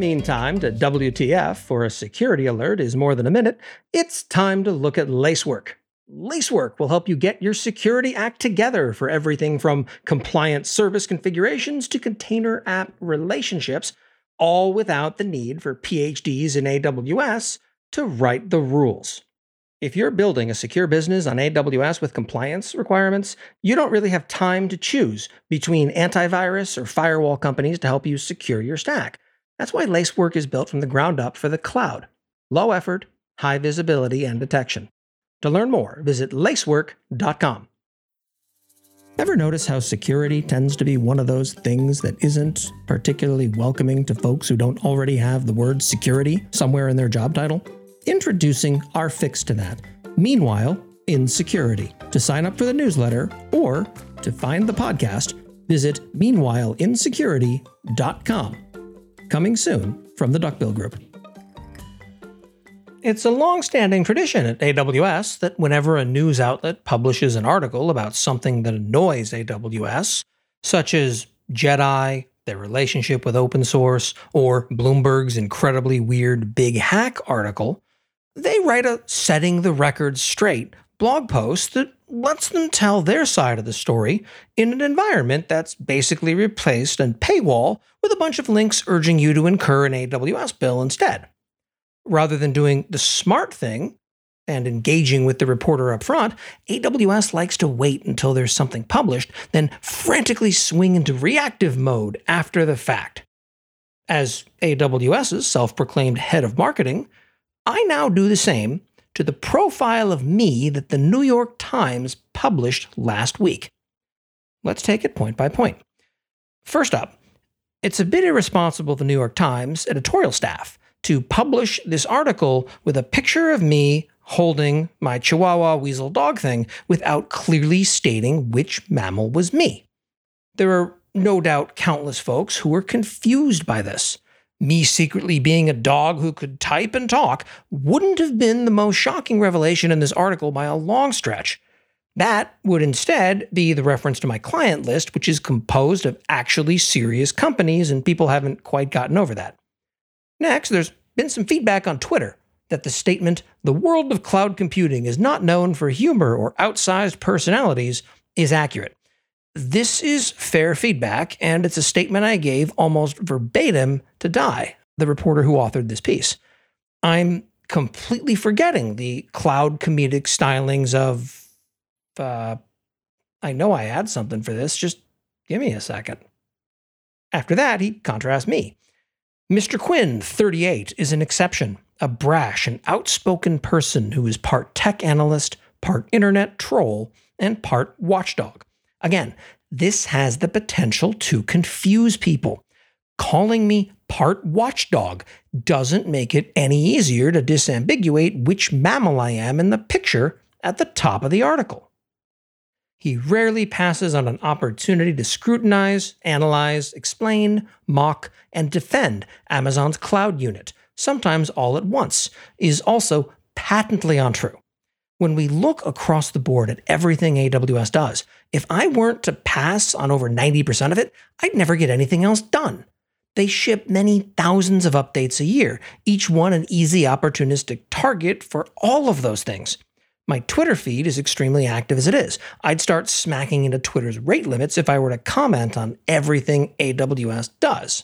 mean time to WTF or a security alert is more than a minute, it's time to look at Lacework. Lacework will help you get your security act together for everything from compliant service configurations to container app relationships, all without the need for PhDs in AWS to write the rules. If you're building a secure business on AWS with compliance requirements, you don't really have time to choose between antivirus or firewall companies to help you secure your stack. That's why Lacework is built from the ground up for the cloud. Low effort, high visibility, and detection. To learn more, visit lacework.com. Ever notice how security tends to be one of those things that isn't particularly welcoming to folks who don't already have the word security somewhere in their job title? Introducing our fix to that. Meanwhile, in security. To sign up for the newsletter or to find the podcast, visit meanwhileinsecurity.com. Coming soon from the Duckbill Group. It's a long-standing tradition at AWS that whenever a news outlet publishes an article about something that annoys AWS, such as Jedi, their relationship with open source, or Bloomberg's incredibly weird big hack article, they write a setting the record straight blog post that lets them tell their side of the story in an environment that's basically replaced a paywall with a bunch of links urging you to incur an AWS bill instead. Rather than doing the smart thing and engaging with the reporter up front, AWS likes to wait until there's something published, then frantically swing into reactive mode after the fact. As AWS's self-proclaimed head of marketing, I now do the same to the profile of me that the New York Times published last week. Let's take it point by point. First up, it's a bit irresponsible of the New York Times editorial staff to publish this article with a picture of me holding my Chihuahua weasel dog thing without clearly stating which mammal was me. There are no doubt countless folks who were confused by this. Me secretly being a dog who could type and talk wouldn't have been the most shocking revelation in this article by a long stretch. That would instead be the reference to my client list, which is composed of actually serious companies, and people haven't quite gotten over that. Next, there's been some feedback on Twitter that the statement, "the world of cloud computing is not known for humor or outsized personalities," is accurate. This is fair feedback, and it's a statement I gave almost verbatim to Dai, the reporter who authored this piece. I'm completely forgetting the cloud comedic stylings of, I know I had something for this, just give me a second. After that, he contrasts me. Mr. Quinn, 38, is an exception, a brash and outspoken person who is part tech analyst, part internet troll, and part watchdog. Again, this has the potential to confuse people. Calling me part watchdog doesn't make it any easier to disambiguate which mammal I am in the picture at the top of the article. He rarely passes on an opportunity to scrutinize, analyze, explain, mock, and defend Amazon's cloud unit, sometimes all at once, is also patently untrue. When we look across the board at everything AWS does, if I weren't to pass on over 90% of it, I'd never get anything else done. They ship many thousands of updates a year, each one an easy opportunistic target for all of those things. My Twitter feed is extremely active as it is. I'd start smacking into Twitter's rate limits if I were to comment on everything AWS does.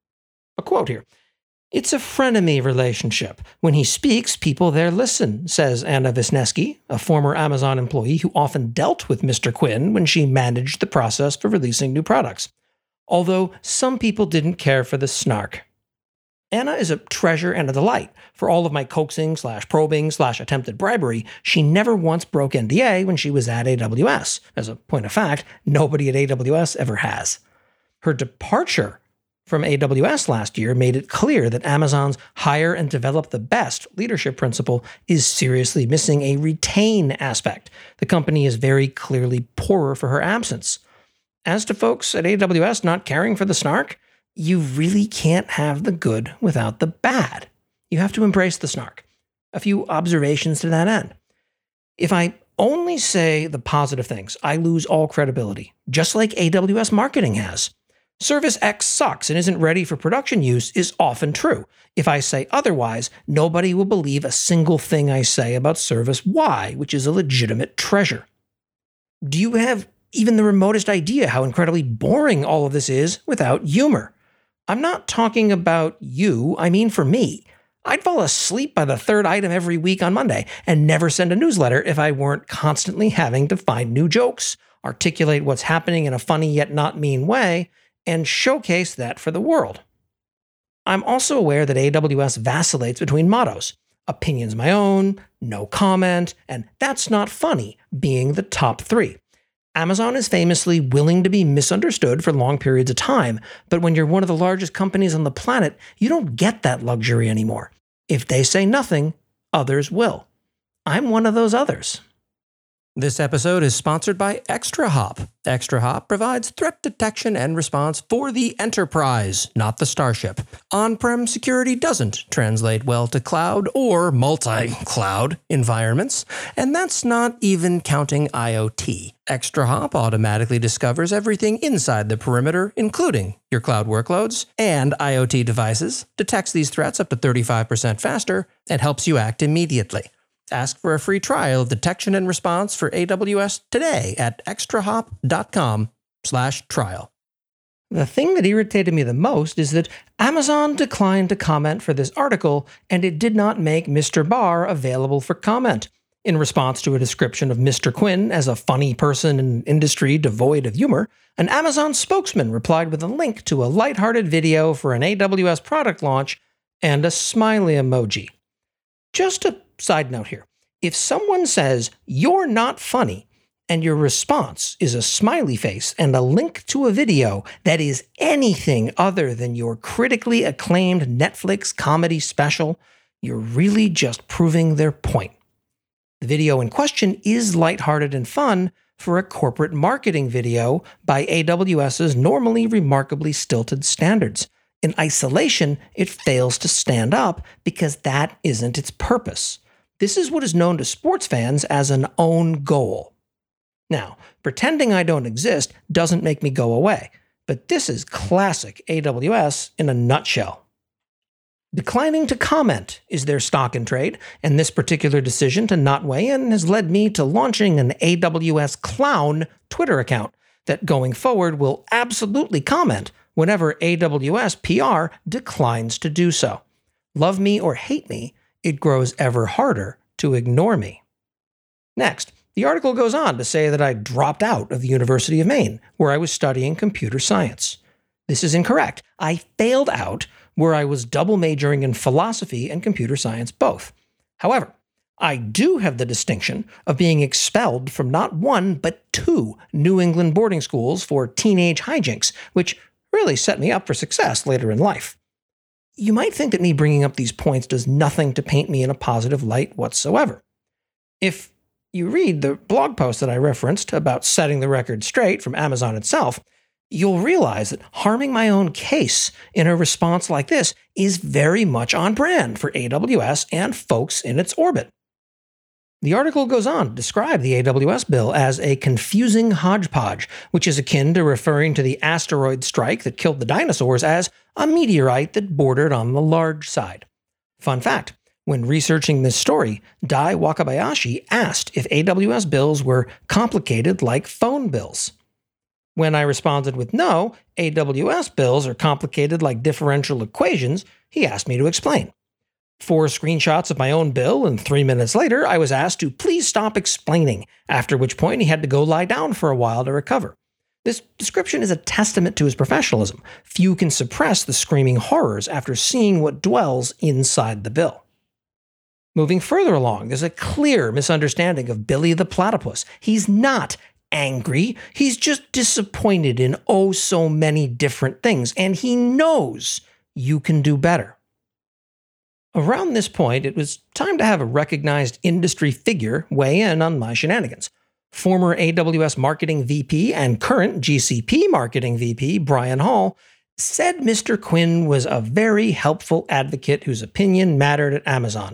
A quote here. "It's a frenemy relationship. When he speaks, people there listen," says Anna Wisniewski, a former Amazon employee who often dealt with Mr. Quinn when she managed the process for releasing new products. Although some people didn't care for the snark. Anna is a treasure and a delight. For all of my coaxing/probing/attempted bribery, she never once broke NDA when she was at AWS. As a point of fact, nobody at AWS ever has. Her departure from AWS last year made it clear that Amazon's hire and develop the best leadership principle is seriously missing a retain aspect. The company is very clearly poorer for her absence. As to folks at AWS not caring for the snark, you really can't have the good without the bad. You have to embrace the snark. A few observations to that end. If I only say the positive things, I lose all credibility, just like AWS marketing has. Service X sucks and isn't ready for production use is often true. If I say otherwise, nobody will believe a single thing I say about Service Y, which is a legitimate treasure. Do you have even the remotest idea how incredibly boring all of this is without humor? I'm not talking about you, I mean for me. I'd fall asleep by the third item every week on Monday and never send a newsletter if I weren't constantly having to find new jokes, articulate what's happening in a funny yet not mean way, and showcase that for the world. I'm also aware that AWS vacillates between mottos: opinions my own, no comment, and that's not funny being the top three. Amazon is famously willing to be misunderstood for long periods of time, but when you're one of the largest companies on the planet, you don't get that luxury anymore. If they say nothing, others will. I'm one of those others. This episode is sponsored by ExtraHop. ExtraHop provides threat detection and response for the enterprise, not the starship. On-prem security doesn't translate well to cloud or multi-cloud environments, and that's not even counting IoT. ExtraHop automatically discovers everything inside the perimeter, including your cloud workloads and IoT devices, detects these threats up to 35% faster, and helps you act immediately. Ask for a free trial of detection and response for AWS today at extrahop.com/trial. The thing that irritated me the most is that Amazon declined to comment for this article, and it did not make Mr. Barr available for comment. In response to a description of Mr. Quinn as a funny person in an industry devoid of humor, an Amazon spokesman replied with a link to a lighthearted video for an AWS product launch and a smiley emoji. Just a side note here. If someone says, "You're not funny," and your response is a smiley face and a link to a video that is anything other than your critically acclaimed Netflix comedy special, you're really just proving their point. The video in question is lighthearted and fun for a corporate marketing video by AWS's normally remarkably stilted standards. In isolation, it fails to stand up because that isn't its purpose. This is what is known to sports fans as an own goal. Now, pretending I don't exist doesn't make me go away, but this is classic AWS in a nutshell. Declining to comment is their stock in trade, and this particular decision to not weigh in has led me to launching an AWS Clown Twitter account that going forward will absolutely comment whenever AWS PR declines to do so. Love me or hate me, it grows ever harder to ignore me. Next, the article goes on to say that I dropped out of the University of Maine, where I was studying computer science. This is incorrect. I failed out where I was double majoring in philosophy and computer science both. However, I do have the distinction of being expelled from not one, but two New England boarding schools for teenage hijinks, which really set me up for success later in life. You might think that me bringing up these points does nothing to paint me in a positive light whatsoever. If you read the blog post that I referenced about setting the record straight from Amazon itself, you'll realize that harming my own case in a response like this is very much on brand for AWS and folks in its orbit. The article goes on to describe the AWS bill as a confusing hodgepodge, which is akin to referring to the asteroid strike that killed the dinosaurs as a meteorite that bordered on the large side. Fun fact, when researching this story, Dai Wakabayashi asked if AWS bills were complicated like phone bills. When I responded with no, AWS bills are complicated like differential equations, he asked me to explain. 4 screenshots of my own bill, and 3 minutes later, I was asked to please stop explaining, after which point he had to go lie down for a while to recover. This description is a testament to his professionalism. Few can suppress the screaming horrors after seeing what dwells inside the bill. Moving further along, there's a clear misunderstanding of Billy the Platypus. He's not angry, he's just disappointed in oh so many different things, and he knows you can do better. Around this point, it was time to have a recognized industry figure weigh in on my shenanigans. Former AWS Marketing VP and current GCP Marketing VP Brian Hall said Mr. Quinn was a very helpful advocate whose opinion mattered at Amazon.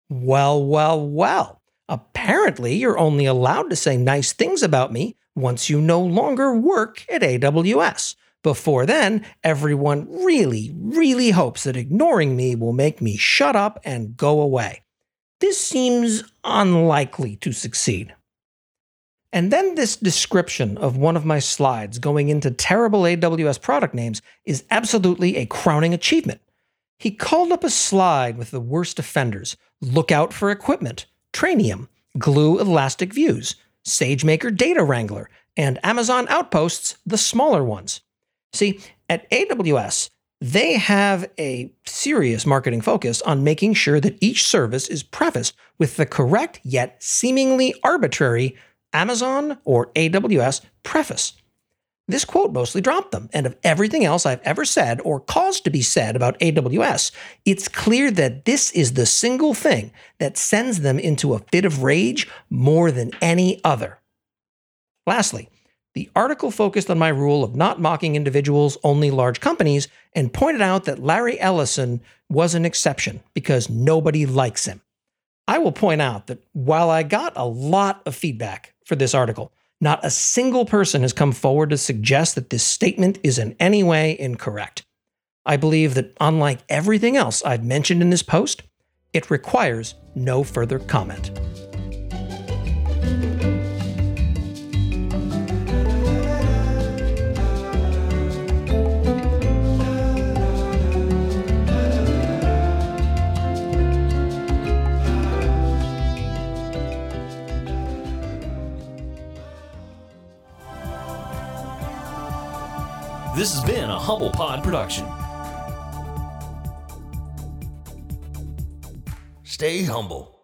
Well. Apparently, you're only allowed to say nice things about me once you no longer work at AWS. Before then, everyone really, really hopes that ignoring me will make me shut up and go away. This seems unlikely to succeed. And then this description of one of my slides going into terrible AWS product names is absolutely a crowning achievement. He called up a slide with the worst offenders: Lookout for Equipment, Trainium, Glue Elastic Views, SageMaker Data Wrangler, and Amazon Outposts, the smaller ones. See, at AWS, they have a serious marketing focus on making sure that each service is prefaced with the correct yet seemingly arbitrary Amazon or AWS preface. This quote mostly dropped them, and of everything else I've ever said or caused to be said about AWS, it's clear that this is the single thing that sends them into a fit of rage more than any other. Lastly, the article focused on my rule of not mocking individuals, only large companies, and pointed out that Larry Ellison was an exception because nobody likes him. I will point out that while I got a lot of feedback for this article, not a single person has come forward to suggest that this statement is in any way incorrect. I believe that unlike everything else I've mentioned in this post, it requires no further comment. This has been a Humble Pod production. Stay humble.